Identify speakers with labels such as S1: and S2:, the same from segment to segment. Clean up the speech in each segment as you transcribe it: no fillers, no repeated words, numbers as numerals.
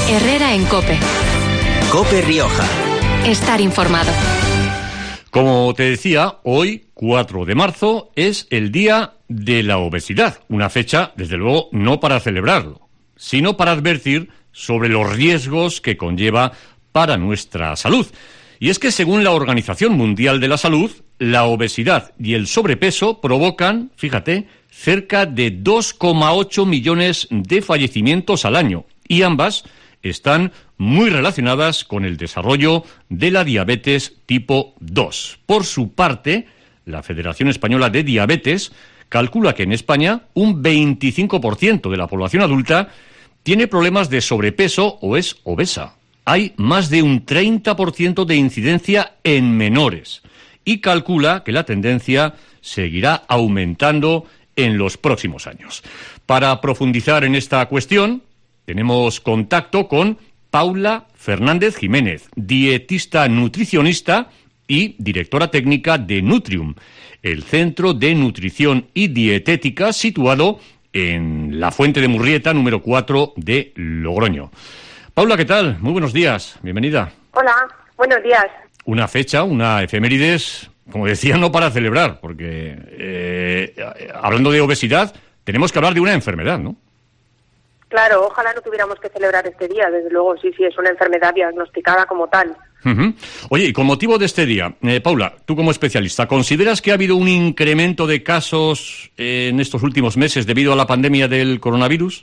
S1: Herrera en COPE.
S2: COPE Rioja.
S1: Estar informado.
S3: Como te decía, hoy, 4 de marzo, es el Día de la Obesidad. Una fecha, desde luego, no para celebrarlo, sino para advertir sobre los riesgos que conlleva para nuestra salud. Y es que, según la Organización Mundial de la Salud, la obesidad y el sobrepeso provocan, fíjate, cerca de 2,8 millones de fallecimientos al año. Y ambas están muy relacionadas con el desarrollo de la diabetes tipo 2. Por su parte, la Federación Española de Diabetes calcula que en España un 25% de la población adulta tiene problemas de sobrepeso o es obesa. Hay más de un 30% de incidencia en menores y calcula que la tendencia seguirá aumentando en los próximos años. Para profundizar en esta cuestión, tenemos contacto con Paula Fernández Jiménez, dietista nutricionista y directora técnica de Nutrium, el Centro de Nutrición y Dietética situado en la Fuente de Murrieta, número 4 de Logroño. Paula, ¿qué tal? Muy buenos días, bienvenida.
S4: Hola, buenos días.
S3: Una fecha, una efemérides, como decía, no para celebrar, porque hablando de obesidad, tenemos que hablar de una enfermedad, ¿no?
S4: Claro, ojalá no tuviéramos que celebrar este día, desde luego, sí, es una enfermedad diagnosticada como tal.
S3: Uh-huh. Oye, y con motivo de este día, Paula, tú como especialista, ¿consideras que ha habido un incremento de casos en estos últimos meses debido a la pandemia del coronavirus?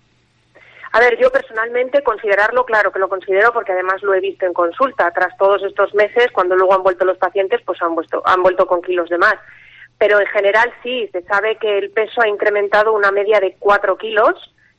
S4: A ver, yo personalmente considerarlo, claro que lo considero porque además lo he visto en consulta. Tras todos estos meses, cuando luego han vuelto los pacientes, pues han vuelto con kilos de más. Pero en general sí, se sabe que el peso ha incrementado una media de 4 kilos.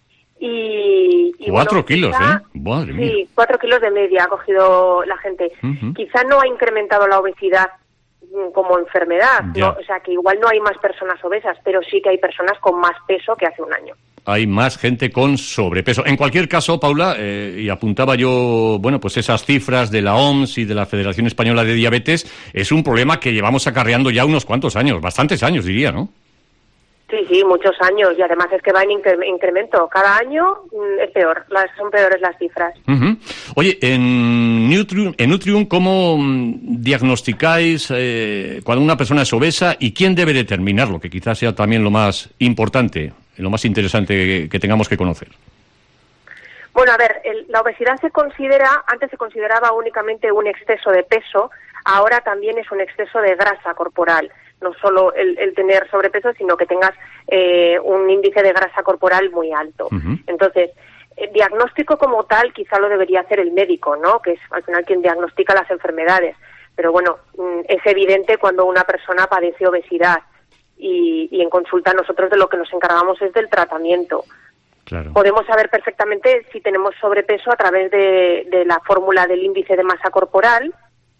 S4: Y
S3: 4 kilos,
S4: quizá,
S3: Madre mía.
S4: Sí, 4 kilos de media ha cogido la gente.
S3: Uh-huh.
S4: Quizá no ha incrementado la obesidad como enfermedad, ¿no? O sea, que igual no hay más personas obesas, pero sí que hay personas con más peso que hace un año.
S3: Hay más gente con sobrepeso. En cualquier caso, Paula, y apuntaba yo, bueno, pues esas cifras de la OMS y de la Federación Española de Diabetes, es un problema que llevamos acarreando ya unos cuantos años, bastantes años diría, ¿no?
S4: Sí, muchos años, y además es que va en incremento. Cada año es peor, son peores las cifras.
S3: Uh-huh. Oye, en Nutrium, ¿cómo diagnosticáis cuando una persona es obesa y quién debe determinarlo? Que quizás sea también lo más importante, lo más interesante que tengamos que conocer.
S4: Bueno, a ver, la obesidad antes se consideraba únicamente un exceso de peso, ahora también es un exceso de grasa corporal. No solo el tener sobrepeso, sino que tengas un índice de grasa corporal muy alto. Uh-huh. Entonces, el diagnóstico como tal quizá lo debería hacer el médico, ¿no? Que es al final quien diagnostica las enfermedades. Pero bueno, es evidente cuando una persona padece obesidad y en consulta nosotros de lo que nos encargamos es del tratamiento.
S3: Claro.
S4: Podemos saber perfectamente si tenemos sobrepeso a través de la fórmula del índice de masa corporal,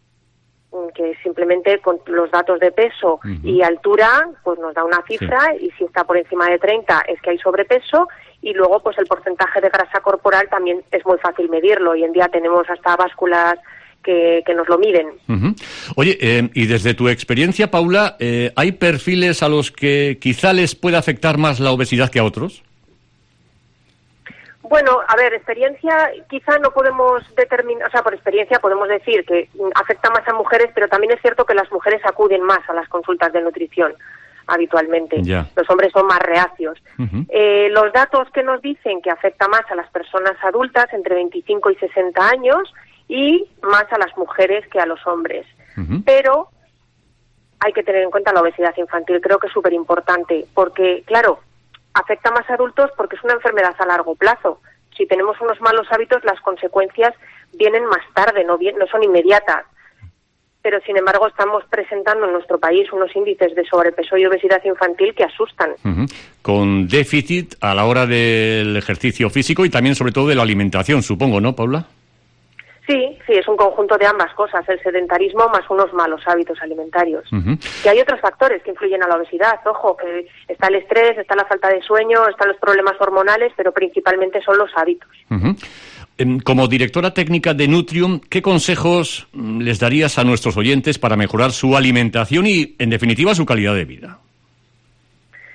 S4: que simplemente con los datos de peso uh-huh. y altura pues nos da una cifra, sí. Y si está por encima de 30 es que hay sobrepeso, y luego pues el porcentaje de grasa corporal también es muy fácil medirlo. Hoy en día tenemos hasta básculas que nos lo miden.
S3: Uh-huh. Oye, y desde tu experiencia, Paula, ¿hay perfiles a los que quizá les pueda afectar más la obesidad que a otros?
S4: Bueno, a ver, experiencia quizá no podemos determinar, o sea, por experiencia podemos decir que afecta más a mujeres, pero también es cierto que las mujeres acuden más a las consultas de nutrición habitualmente.
S3: Ya.
S4: Los hombres son más reacios.
S3: Uh-huh.
S4: Los datos que nos dicen que afecta más a las personas adultas entre 25 y 60 años y más a las mujeres que a los hombres. Uh-huh. Pero hay que tener en cuenta la obesidad infantil, creo que es súper importante, porque, claro, afecta más a adultos porque es una enfermedad a largo plazo. Si tenemos unos malos hábitos, las consecuencias vienen más tarde, no son inmediatas. Pero, sin embargo, estamos presentando en nuestro país unos índices de sobrepeso y obesidad infantil que asustan.
S3: Uh-huh. Con déficit a la hora del ejercicio físico y también, sobre todo, de la alimentación, supongo, ¿no, Paula?
S4: Sí, es un conjunto de ambas cosas, el sedentarismo más unos malos hábitos alimentarios. Uh-huh. Que hay otros factores que influyen a la obesidad, ojo, que está el estrés, está la falta de sueño, están los problemas hormonales, pero principalmente son los hábitos.
S3: Uh-huh. Como directora técnica de Nutrium, ¿qué consejos les darías a nuestros oyentes para mejorar su alimentación y, en definitiva, su calidad de vida?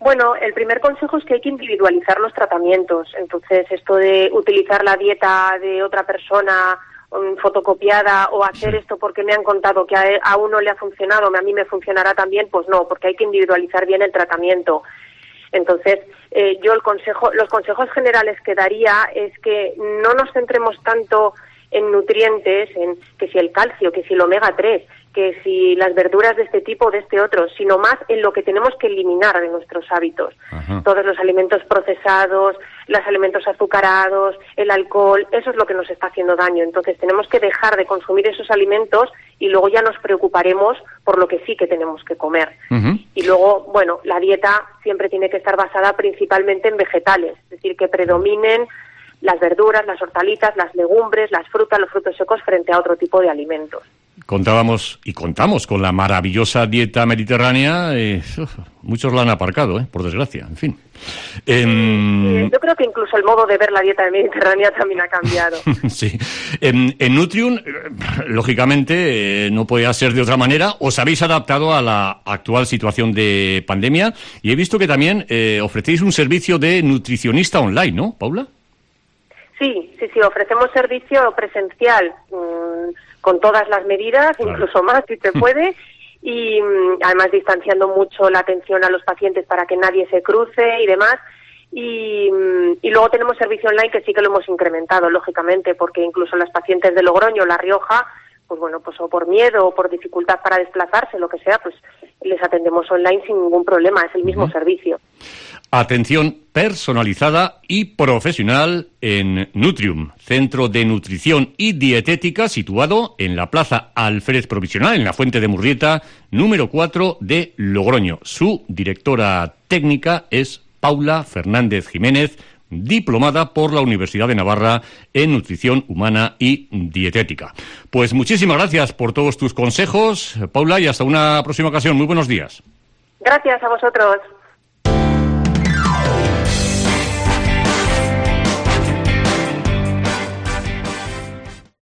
S4: Bueno, el primer consejo es que hay que individualizar los tratamientos. Entonces, esto de utilizar la dieta de otra persona fotocopiada o hacer esto porque me han contado que a uno le ha funcionado, a mí me funcionará también, pues no, porque hay que individualizar bien el tratamiento. Entonces, yo los consejos generales que daría es que no nos centremos tanto en nutrientes, en que si el calcio, que si el omega 3, que si las verduras de este tipo o de este otro, sino más en lo que tenemos que eliminar de nuestros hábitos. Ajá. Todos los alimentos procesados, los alimentos azucarados, el alcohol, eso es lo que nos está haciendo daño. Entonces tenemos que dejar de consumir esos alimentos y luego ya nos preocuparemos por lo que sí que tenemos que comer. Uh-huh. Y luego, bueno, la dieta siempre tiene que estar basada principalmente en vegetales, es decir, que predominen las verduras, las hortalizas, las legumbres, las frutas, los frutos secos frente a otro tipo de alimentos.
S3: Contábamos y contamos con la maravillosa dieta mediterránea. Muchos la han aparcado, por desgracia, en fin.
S4: Yo creo que incluso el modo de ver la dieta mediterránea también ha cambiado.
S3: Sí. En Nutrium, lógicamente, no podía ser de otra manera. Os habéis adaptado a la actual situación de pandemia y he visto que también ofrecéis un servicio de nutricionista online, ¿no, Paula?
S4: Sí, ofrecemos servicio presencial con todas las medidas, claro, incluso más si se puede, y además distanciando mucho la atención a los pacientes para que nadie se cruce y demás. Y luego tenemos servicio online que sí que lo hemos incrementado, lógicamente, porque incluso las pacientes de Logroño, La Rioja, pues bueno, pues o por miedo o por dificultad para desplazarse, lo que sea, pues les atendemos online sin ningún problema, es el mismo servicio.
S3: Atención personalizada y profesional en Nutrium, Centro de Nutrición y Dietética situado en la Plaza Alférez Provisional, en la Fuente de Murrieta, número 4 de Logroño. Su directora técnica es Paula Fernández Jiménez, diplomada por la Universidad de Navarra en Nutrición Humana y Dietética. Pues muchísimas gracias por todos tus consejos, Paula, y hasta una próxima ocasión. Muy buenos días.
S4: Gracias a vosotros.